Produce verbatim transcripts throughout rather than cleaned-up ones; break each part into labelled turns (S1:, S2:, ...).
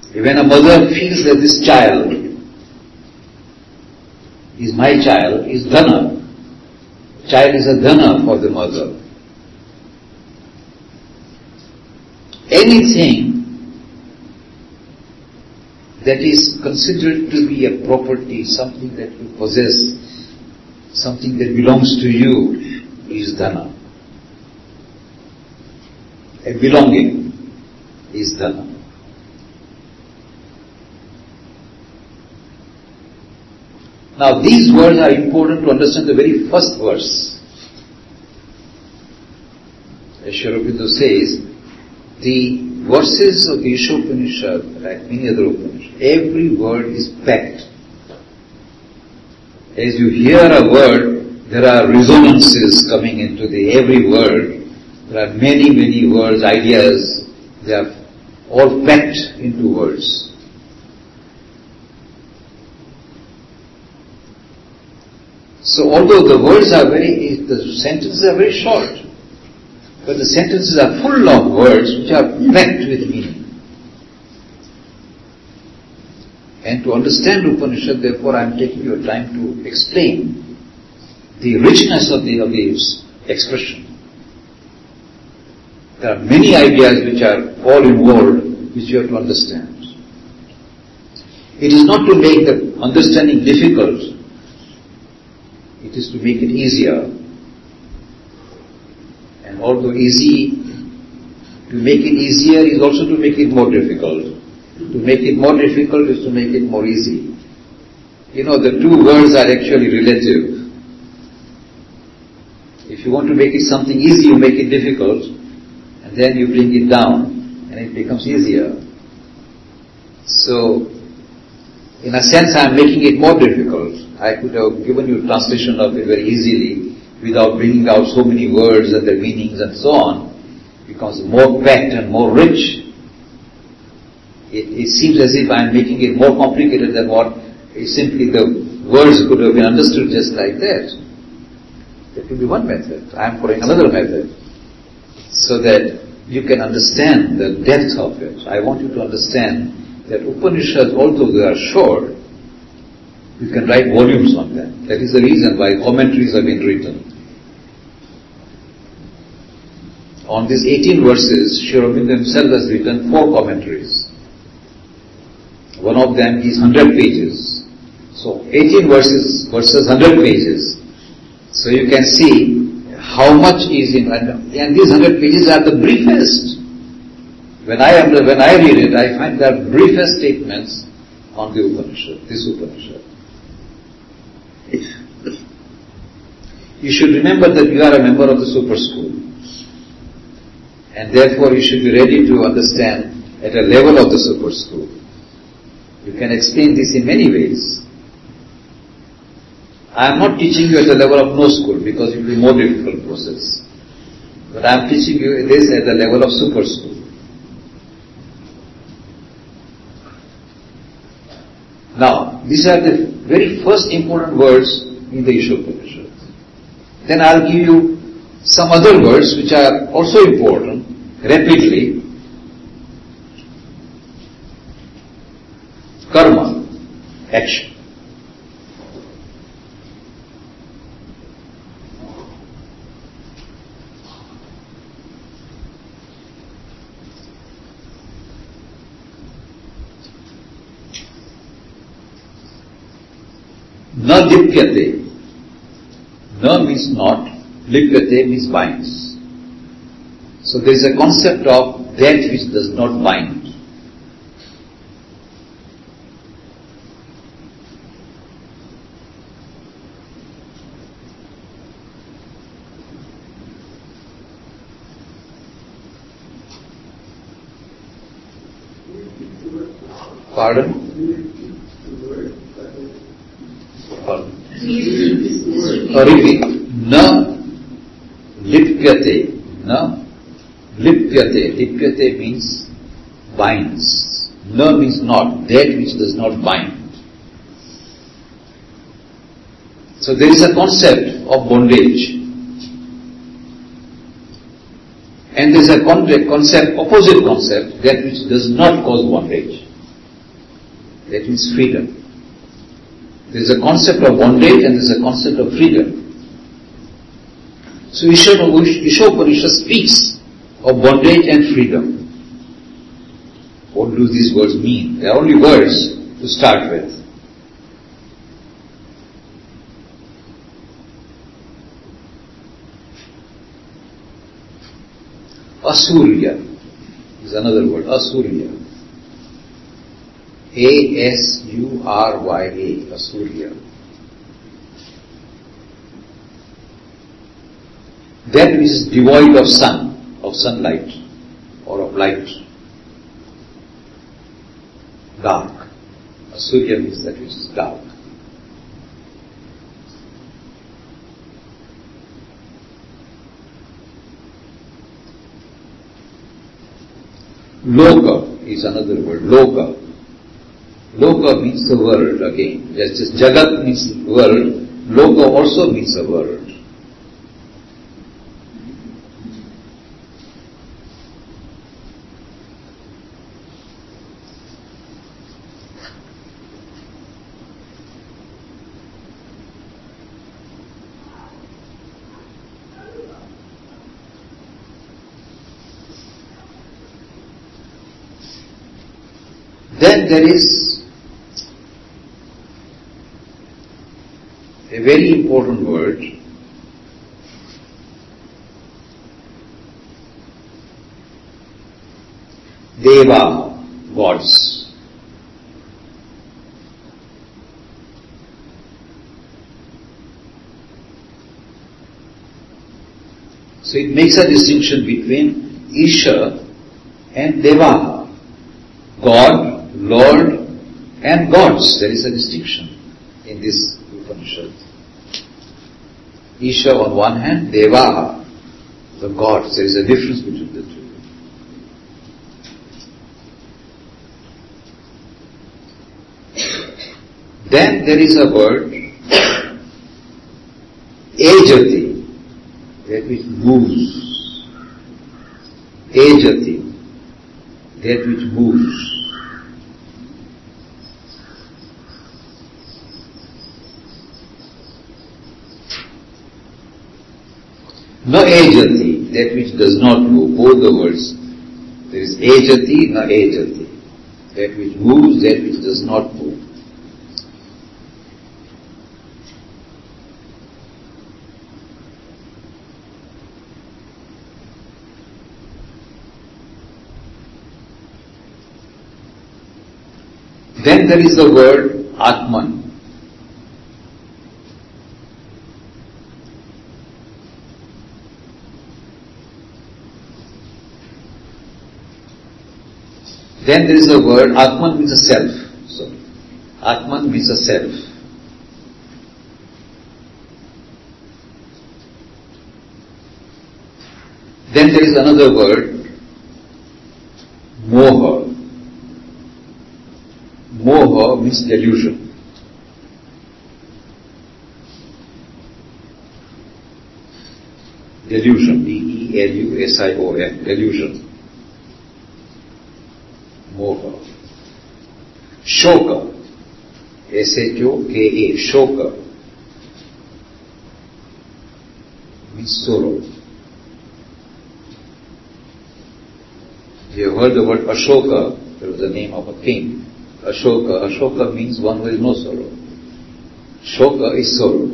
S1: When a mother feels that this child is my child, is dhana. Child is a dhana for the mother. Anything that is considered to be a property, something that you possess, something that belongs to you, is dhana. A belonging is dhana. Now these words are important to understand the very first verse. As Sri Aurobindo says, the verses of the Ishopanishad, like many other Upanishads, every word is packed. As you hear a word, there are resonances coming into the every word. There are many, many words, ideas. They are all packed into words. So although the words are very, the sentences are very short, but the sentences are full of words which are packed with meaning. And to understand Upanishad, therefore, I am taking your time to explain the richness of the, of the expression. There are many ideas which are all involved, which you have to understand. It is not to make the understanding difficult. It is to make it easier. And although easy, to make it easier is also to make it more difficult. To make it more difficult is to make it more easy. You know, the two words are actually relative. If you want to make it something easy, you make it difficult, and then you bring it down, and it becomes easier. So, in a sense, I am making it more difficult. I could have given you a translation of it very easily without bringing out so many words and their meanings and so on. It becomes more packed and more rich. It, it seems as if I am making it more complicated than what simply the words could have been understood just like that. That could be one method. I am following another method. So that you can understand the depth of it. I want you to understand that Upanishads, although they are short, you can write volumes on them. That is the reason why commentaries have been written. On these eighteen verses, Sri Aurobindo himself has written four commentaries. One of them is one hundred pages. So eighteen verses versus one hundred pages. So you can see how much is in, and these one hundred pages are the briefest. When I am, when I read it, I find there are briefest statements on the Upanishad, this Upanishad. You should remember that you are a member of the super school, and therefore you should be ready to understand at a level of the super school. You can explain this in many ways. I am not teaching you at the level of no school because it will be a more difficult process. But I am teaching you this at the level of super school. Now, these are the very first important words in the Ishopanishad. Then I'll give you some other words which are also important, rapidly. Karma, action. Na lipyate. Na means not, lipyate means binds. So there is a concept of that which does not bind. Pardon? Or repeat. Na lipyate. Na lipyate. Lipyate means binds. Na means not. That which does not bind. So there is a concept of bondage. And there is a concept, opposite concept, that which does not cause bondage. That means freedom. There is a concept of bondage and there is a concept of freedom. So Ishopanishad speaks of bondage and freedom. What do these words mean? They are only words to start with. Asurya is another word, Asurya. A S U R Y A, Asurya. That which is devoid of sun, of sunlight, or of light. Dark. Asurya means that which is dark. Loka is another word, Loka. Loka means the world again. Just as Jagat means world, Loka also means a world. Then there is a very important word, Deva, gods. So it makes a distinction between Isha and Devaha, God, Lord and gods. There is a distinction in this Upanishad. Isha on one hand, Devaha, the gods. There is a difference between the two. Then there is a word, Ejati, that which moves. Ejati, that which moves. No ejati, that which does not move, both the words. There is ejati, no ejati. That which moves, that which does not move. Then there is the word Atman. Then there is a word, Atman means a self. Sorry. Atman means a self. Then there is another word, Moha. Moha means delusion. Delusion, D E L U S I O N, delusion. Moha. Shoka, S H O K A, Shoka, means sorrow. You have heard the word Ashoka, that was the name of a king. Ashoka, Ashoka means one who has no sorrow. Shoka is sorrow.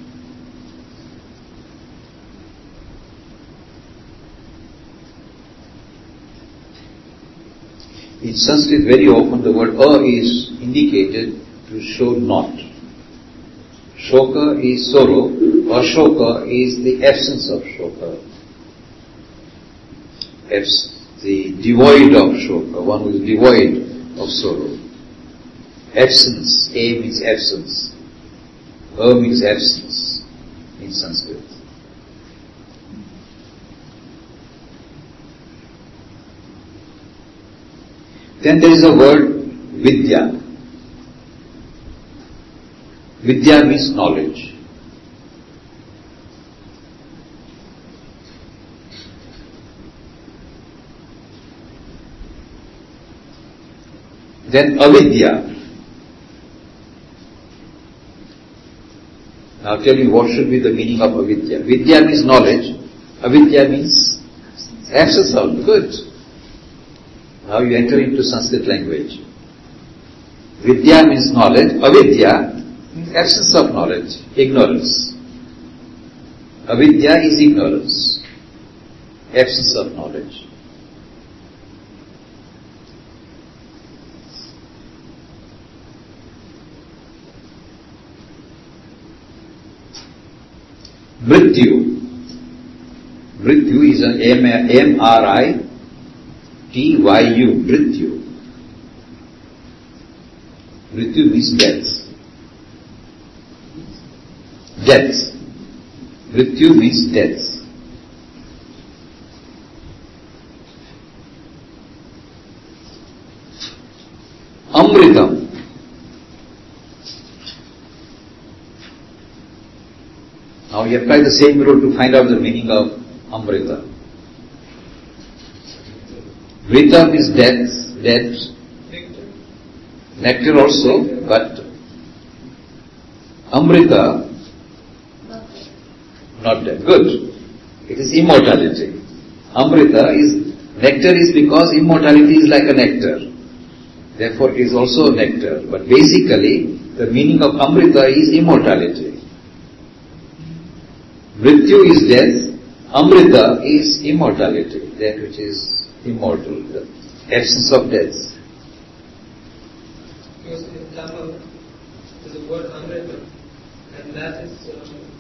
S1: In Sanskrit, very often the word a is indicated to show not. Shoka is sorrow, Ashoka is the absence of shoka. Abs- the devoid of shoka, one who is devoid of sorrow. Absence, A means absence. A means absence in Sanskrit. Then there is a word Vidya. Vidya means knowledge. Then Avidya. Now tell me what should be the meaning of avidya. Vidya means knowledge. Avidya means absence of. Good. Now you enter into Sanskrit language. Vidya means knowledge. Avidya means absence of knowledge. Ignorance. Avidya is ignorance. Absence of knowledge. Mrityu. Mrityu is an M R I T Y U. Mrityu. Mrityu means death. Death. Mrityu means death. Amritam. Now we apply the same rule to find out the meaning of Amrita. Vritam is death, death. Nectar also, but Amrita, not death. Good. It is immortality. Amrita is, nectar is because immortality is like a nectar. Therefore it is also nectar. But basically, the meaning of Amrita is immortality. Mrityu is death, Amrita is immortality, that which is immortal, the absence of death.
S2: Because in Tamil, there's a word Amrita, and that is uh,